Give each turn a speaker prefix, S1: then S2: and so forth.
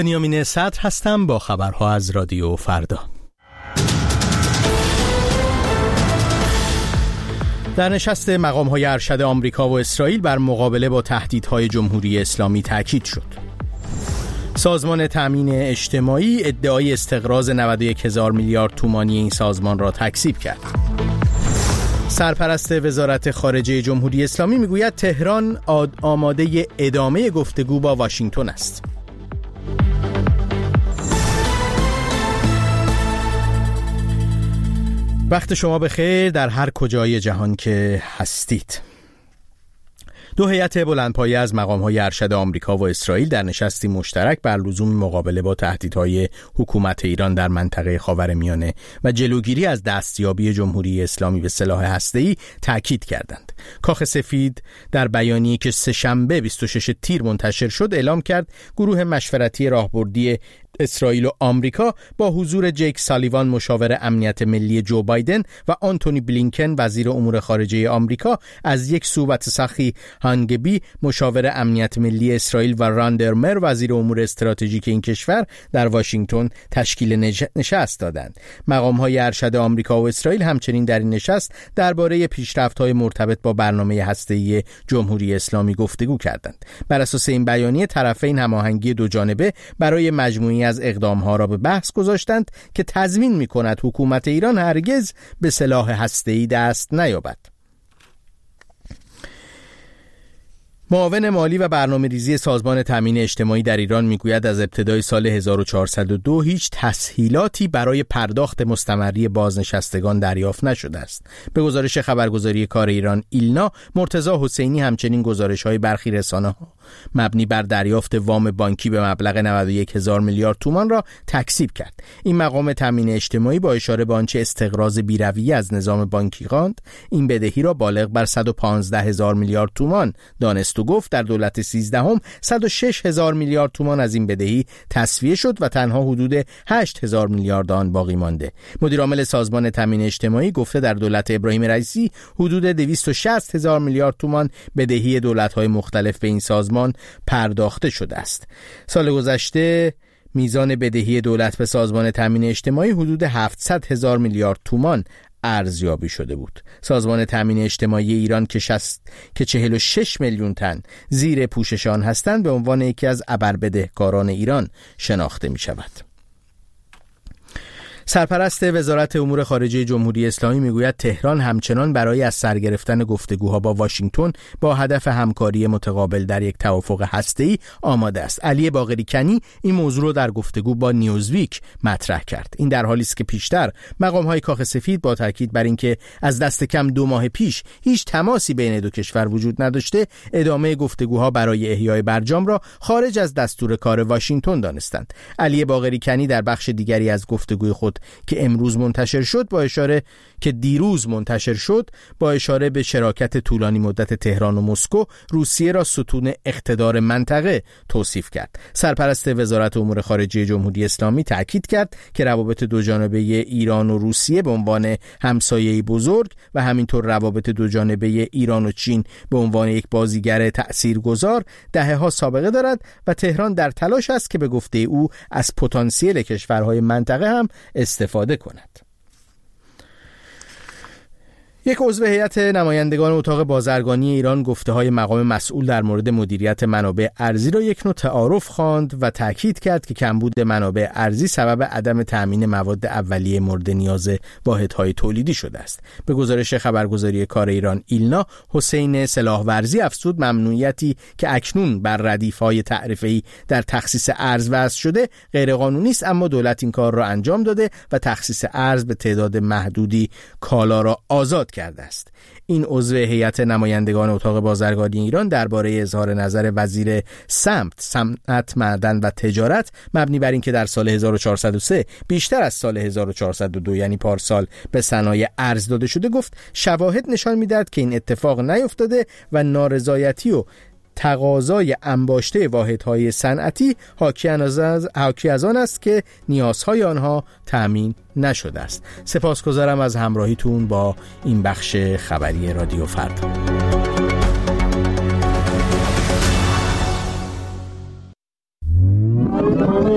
S1: بنیامین صدر هستم با خبرها از رادیو فردا. در نشست مقام‌های ارشد آمریکا و اسرائیل بر مقابله با تهدیدهای جمهوری اسلامی تاکید شد. سازمان تامین اجتماعی ادعای استقراض 91,000 میلیارد تومانی این سازمان را تکذیب کرد. سرپرست وزارت خارجه جمهوری اسلامی میگوید تهران آماده ادامه گفتگو با واشنگتن است. وقت شما بخیر در هر کجای جهان که هستید. دو هیئت بلندپایه از مقام‌های ارشد آمریکا و اسرائیل در نشستی مشترک بر لزوم مقابله با تهدیدهای حکومت ایران در منطقه خاورمیانه و جلوگیری از دستیابی جمهوری اسلامی به سلاح هسته‌ای تاکید کردند. کاخ سفید در بیانیه‌ای که سه‌شنبه 26 تیر منتشر شد اعلام کرد گروه مشورتی راهبردی اسرائیل و آمریکا با حضور جیک سالیوان مشاور امنیت ملی جو بایدن و آنتونی بلینکن وزیر امور خارجه آمریکا از یک سو و تسخی هانگبی مشاور امنیت ملی اسرائیل و راندرمر وزیر امور استراتژیک این کشور در واشنگتن تشکیل نشست دادند. مقام‌های ارشد آمریکا و اسرائیل همچنین در این نشست درباره پیشرفت‌های مرتبط با برنامه هسته‌ای جمهوری اسلامی گفتگو کردند. بر اساس این بیانیه طرفین هماهنگی دو جانبه برای مجموعی از اقدامها را به بحث گذاشتند که تضمین می‌کند حکومت ایران هرگز به سلاح هسته‌ای دست نیابد. معاون مالی و برنامه‌ریزی سازمان تامین اجتماعی در ایران میگوید از ابتدای سال 1402 هیچ تسهیلاتی برای پرداخت مستمری بازنشستگان دریافت نشده است. به گزارش خبرگزاری کار ایران ایلنا، مرتضی حسینی همچنین گزارش‌های برخی رسانه‌ها مبنی بر دریافت وام بانکی به مبلغ 91,000 میلیارد تومان را تکذیب کرد. این مقام تامین اجتماعی با اشاره به آنچه استقراض بی‌رویه از نظام بانکی خواند، این بدهی را بالغ بر 115,000 میلیارد تومان دانست و گفت در دولت 13 106,000 میلیارد تومان از این بدهی تسویه شد و تنها حدود 8,000 میلیارد آن باقی مانده. مدیر عامل سازمان تامین اجتماعی گفته در دولت ابراهیم رئیسی حدود 260,000 میلیارد تومان بدهی دولت‌های مختلف به این سازمان پرداخته شده است. سال گذشته میزان بدهی دولت به سازمان تامین اجتماعی حدود 700,000 میلیارد تومان ارزیابی شده بود. سازمان تامین اجتماعی ایران که 46 میلیون تن زیر پوشش آن هستند به عنوان یکی از ابربدهکاران ایران شناخته می شود. سرپرست وزارت امور خارجه جمهوری اسلامی میگوید تهران همچنان برای از سر گرفتن گفتگوها با واشنگتن با هدف همکاری متقابل در یک توافق هسته‌ای آماده است. علی باقری کنی این موضوع را در گفتگو با نیوزویک مطرح کرد. این در حالی است که پیشتر مقام‌های کاخ سفید با تاکید بر اینکه از دست کم 2 ماه پیش هیچ تماسی بین دو کشور وجود نداشته، ادامه گفتگوها برای احیای برجام را خارج از دستور کار واشنگتن دانستند. علی باقری کنی در بخش دیگری از گفتگوی خود که دیروز منتشر شد با اشاره به شراکت طولانی مدت تهران و مسکو، روسیه را ستون اقتدار منطقه توصیف کرد. سرپرست وزارت امور خارجه جمهوری اسلامی تاکید کرد که روابط دو جانبه ایران و روسیه به عنوان همسایه‌ای بزرگ و همینطور روابط دو جانبه ایران و چین به عنوان یک بازیگر تأثیرگذار دهه‌ها سابقه دارد و تهران در تلاش است که به گفته او از پتانسیل کشورهای منطقه هم استفاده کند. یک عضو هیئت نمایندگان اتاق بازرگانی ایران گفته‌های مقام مسئول در مورد مدیریت منابع ارضی را یک نوع تعارف خواند و تاکید کرد که کمبود منابع ارضی سبب عدم تأمین مواد اولیه مورد نیاز واحدهای تولیدی شده است. به گزارش خبرگزاری کار ایران ایلنا، حسین سلاحورزی افزود ممنوعیتی که اکنون بر ردیف‌های تعرفه‌ای در تخصیص ارز وضع شده غیرقانونی است، اما دولت این کار را انجام داده و تخصیص ارز به تعداد محدودی کالا را آزاد کرده است. این عضو هیئت نمایندگان اتاق بازرگانی ایران درباره اظهار نظر وزیر صنعت، معدن و تجارت مبنی بر اینکه در سال 1403 بیشتر از سال 1402 یعنی پارسال به صنایع ارز داده شده گفت شواهد نشان می‌دهد که این اتفاق نیفتاده و نارضایتی و تقاضای انباشته واحدهای صنعتی حاکی از آن است که نیازهای آنها تأمین نشده است. سپاسگزارم از همراهیتون با این بخش خبری رادیو فردا.